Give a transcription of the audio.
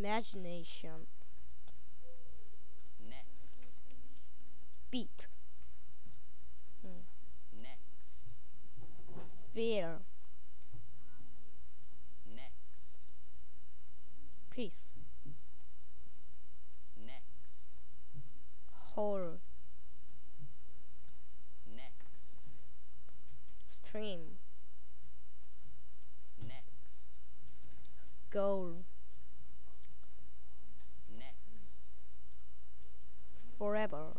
imagination. Next. Beat. Next. Fear. Next. Peace. Next. Horror. Next. Stream. Next. Goal. Next. Forever.